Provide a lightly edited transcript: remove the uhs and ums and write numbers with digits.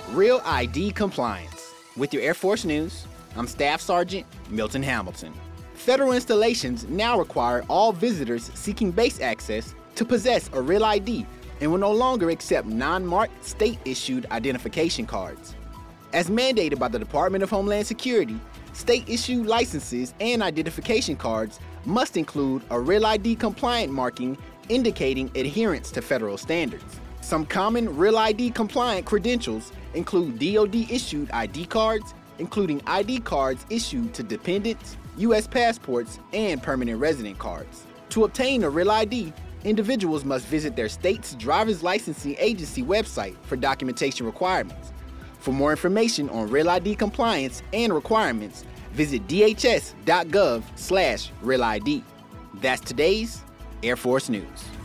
Real ID compliance. With your Air Force News, I'm Staff Sergeant Milton Hamilton. Federal installations now require all visitors seeking base access to possess a Real ID and will no longer accept non-marked state-issued identification cards. As mandated by the Department of Homeland Security, state-issued licenses and identification cards must include a Real ID compliant marking indicating adherence to federal standards. Some common Real ID compliant credentials include DoD-issued ID cards, including ID cards issued to dependents, U.S. passports, and permanent resident cards. To obtain a Real ID, individuals must visit their state's driver's licensing agency website for documentation requirements. For more information on Real ID compliance and requirements, visit dhs.gov/RealID. That's today's Air Force News.